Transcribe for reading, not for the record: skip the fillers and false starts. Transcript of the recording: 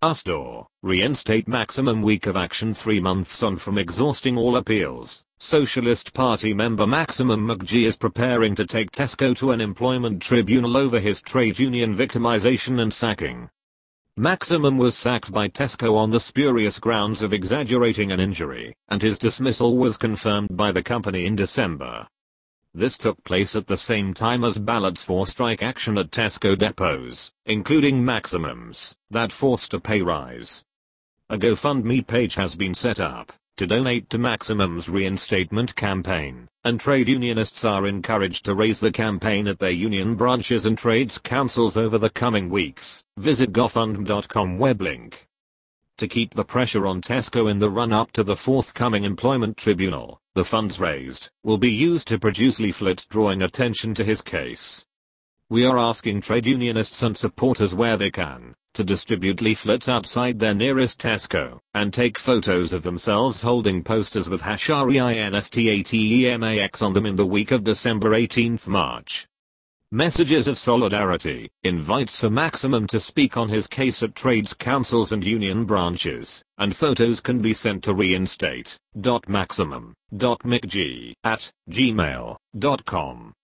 USDOR, reinstate maximum week of action 3 months on from exhausting all appeals. Socialist Party member Maximum McGee is preparing to take Tesco to an employment tribunal over his trade union victimization and sacking. Maximum was sacked by Tesco on the spurious grounds of exaggerating an injury, and his dismissal was confirmed by the company in December. This took place at the same time as ballots for strike action at Tesco depots, including Maximum's, that forced a pay rise. A GoFundMe page has been set up to donate to Maximum's reinstatement campaign, and trade unionists are encouraged to raise the campaign at their union branches and trades councils over the coming weeks. Visit gofundme.com web link. To keep the pressure on Tesco in the run-up to the forthcoming employment tribunal, the funds raised will be used to produce leaflets drawing attention to his case. We are asking trade unionists and supporters where they can to distribute leaflets outside their nearest Tesco and take photos of themselves holding posters with #REINSTATEMAX on them in the week of December 18-March. Messages of solidarity, invites for Maximum to speak on his case at trades councils and union branches, and photos can be sent to reinstate.maximum.mcgee@gmail.com.